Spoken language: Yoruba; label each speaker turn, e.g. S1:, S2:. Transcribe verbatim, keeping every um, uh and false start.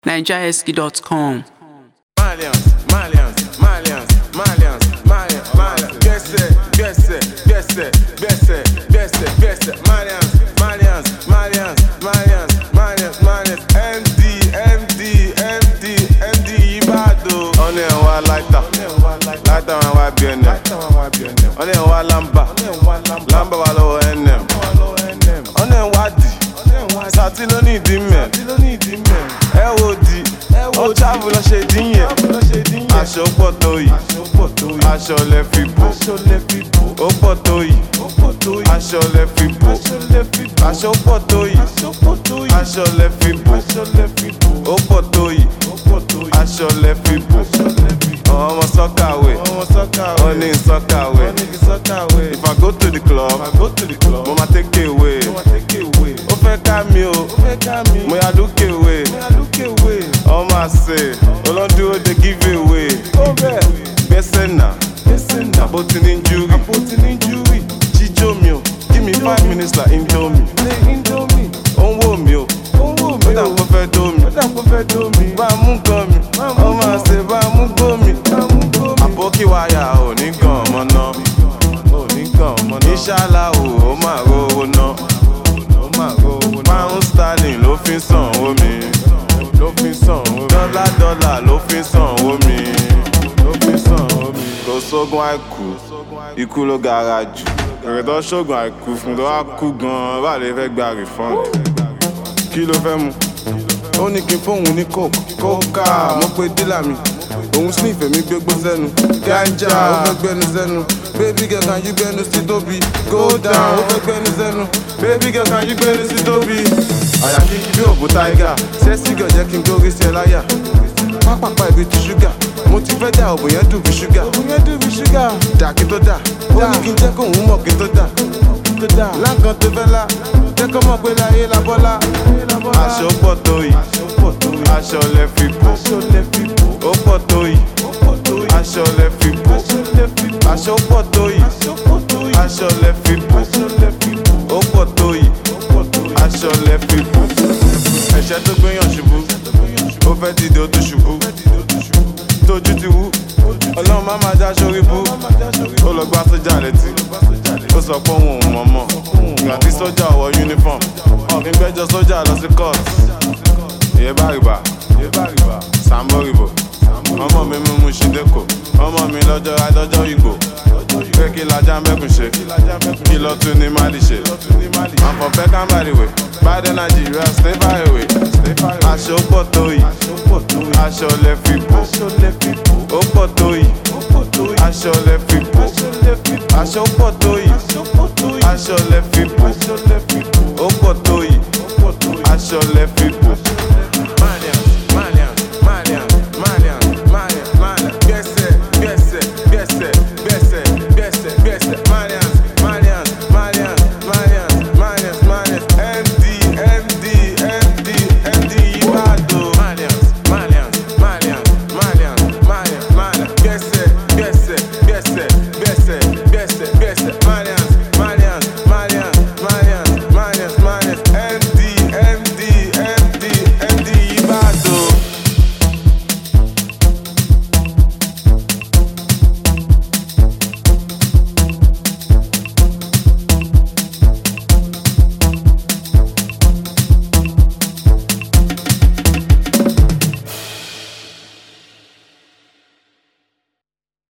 S1: niger esky dot com.
S2: Malians, Malians, Malians, Malians, Malians, Malians. Gesse, Gesse, Gesse, Gesse, Gesse, Gesse. Malians, Malians, Malians, Malians, Malians, Malians. M D, M D, M D, M D, Ibado. On est en wa lighter, lighter en wa B N M. On est en wa lamba, lamba wa lo N M. On est en wa D, Sati lo ni di men. L O D. Ó travel lọ ṣe dín yẹn. Aṣọ pọ̀ tó yìí. Aṣọ lẹ fi bò. Ó pọ̀ tó yìí. Aṣọ lẹ fi bò. Aṣọ pọ̀ tó yìí. Aṣọ lẹ fi bò. Ó pọ̀ tó yìí. Aṣọ lẹ fi bò. Ọmọ sọ́kàwé. Wọ́n ní sọ́kàwé. If I go to the club, mo ma take away. Ó fẹ́ ká mi o. Mo yà lókè wé. Ọmọ àṣẹ, olódúró dey give away. Gbẹ́sẹ̀ náà, àbótí ní injury. Jíjó mi o, give me five minutes like Indomie. Ó ń wò mí o, ó dà kó fẹ́ dó mi. Bá a mú gan mi, ọmọ àṣẹ bá a mú gbó mi. Àbókí wáyà ò ní gan ọmọ náà. Inshallah o, ó máa rówó ná. Pound sterling ló fi ń sanwó mi. Dọ́là dọ́là ló fi ń sanwó mi. Kò sógun àìkú, ikú ló gara jù. Èrè tó ṣógun àìkú fún tó wá kú gan-an, bá lè fẹ́ gba refund. Kí ló fẹ́ mu? Ó ní kí n fóun ní coke, kókà, mo pe dílà mi. Òun sniff èmi gbégbó sẹ́nu. Ganja, ó fẹ́ gbẹ́nu sẹ́nu. Baby girl, can you gbẹ́nu sí tóbi? Go down, ó fẹ́ gbẹ́nu sẹ́nu. Baby girl, can you gbẹ́nu sí tóbi? Àyà kí bí òbú tiger, sẹ́sì gàn jẹ́ kí n gbórí sí ẹ láyà. Pápápá ibi ti ṣúgà, mo ti fẹ́ dà òbò yẹn dùn bí ṣúgà. Dà kí tó dà, ó ní kí n jẹ́ kóun mọ̀ kí tó dà. Láǹkan tó fẹ́ la, jẹ́ kó mọ̀ pé láyé la bọ́lá. Aṣọ pọ̀ tó yìí, aṣọ lẹ fi bò. Ó pọ̀ tó yìí, aṣọ lẹ fi bò. Aṣọ pọ̀ tó yìí, aṣọ lẹ fi bò. Ó pọ̀ tó yìí, aṣọ lẹ fi bò. Ẹ̀ṣẹ̀ tó gbéyàn ṣubú, ó fẹ́ dìde ó tún ṣubú. Tójú ti wú, ọlọ́run má máa já sórí bú. Ó lọ gbá sójà létí, ó sọ pé òun ò mọ̀ mọ̀. Ìgbà tí sójà wọ uniform, ọ̀gbìn gbẹ́jọ sójà lọ sí court. Ìyẹ́ bá rìbá, Sambo rìbò. Ọmọ mi mú mu ṣídẹ́kọ̀, ọmọ mi lọ́jọ́ adọ́jọ́ ìgbò. Pé kí lajá mẹ́kùn ṣe, kí lọ tún ní Mali ṣe. I'm from Peckham by the way, bad energy, you are stay far away. Aṣọ pọ̀ tó yìí, aṣọ lẹ fi bò. Ó pọ̀ tó yìí, aṣọ lẹ fi bò. Aṣọ pọ̀ tó yìí, aṣọ lẹ fi bò. Ó pọ̀ tó yìí, aṣọ lẹ fi bò.